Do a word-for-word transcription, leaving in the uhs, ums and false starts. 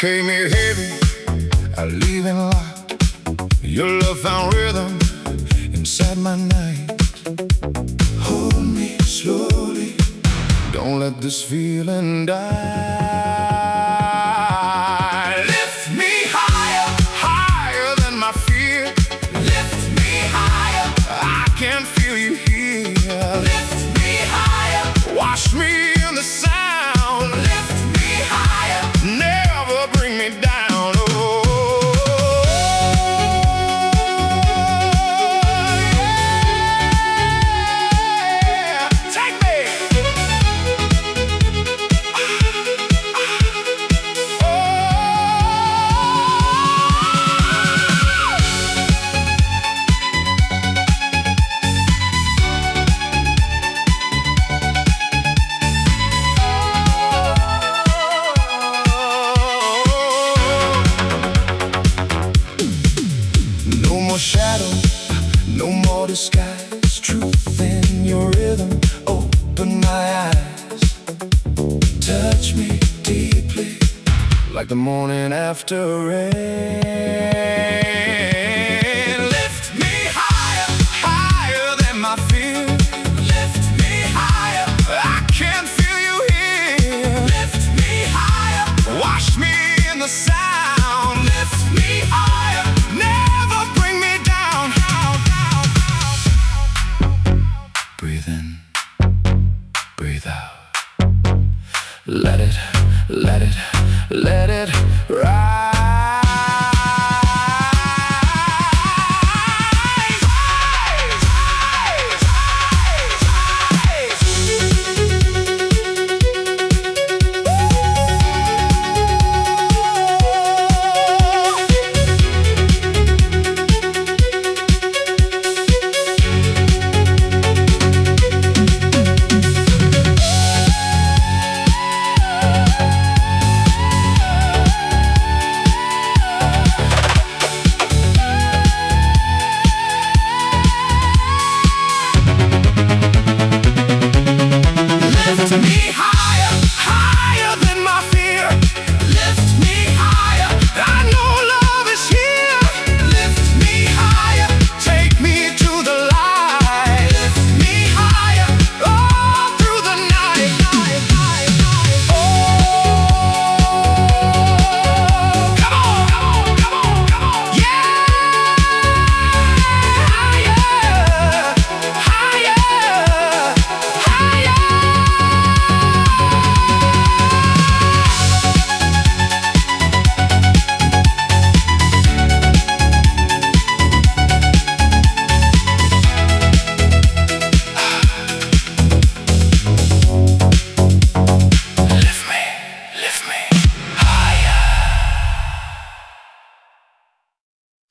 came here heavy, I leave it locked. Your love found rhythm inside my night. Hold me slowly, don't let this feeling die. Lift me higher, higher than my fear. Lift me higher, I can feel you here. Lift me higher, wash me in the sound. Lift me higher, never bring me down. Oh, yeah. Take me. No more shadow, no more disguise. Truth in your rhythm, open my eyes. Touch me deeply, like the morning after rain.